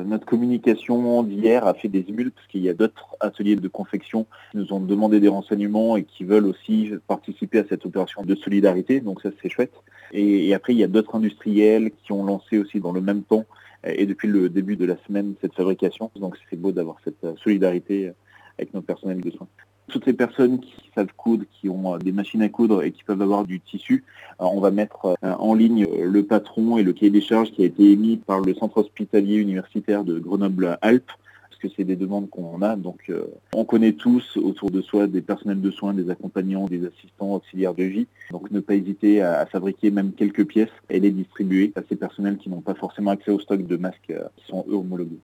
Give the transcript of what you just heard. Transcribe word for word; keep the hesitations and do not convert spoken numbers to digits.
Notre communication d'hier a fait des émules parce qu'il y a d'autres ateliers de confection qui nous ont demandé des renseignements et qui veulent aussi participer à cette opération de solidarité, donc ça c'est chouette. Et, et après il y a d'autres industriels qui ont lancé aussi dans le même temps et depuis le début de la semaine cette fabrication, donc c'est beau d'avoir cette solidarité avec nos personnels de soins. Toutes les personnes qui savent coudre, qui ont des machines à coudre et qui peuvent avoir du tissu, on va mettre en ligne le patron et le cahier des charges qui a été émis par le centre hospitalier universitaire de Grenoble-Alpes, parce que c'est des demandes qu'on a. Donc euh, on connaît tous autour de soi des personnels de soins, des accompagnants, des assistants auxiliaires de vie. Donc ne pas hésiter à, à fabriquer même quelques pièces et les distribuer à ces personnels qui n'ont pas forcément accès au stock de masques qui sont eux homologués.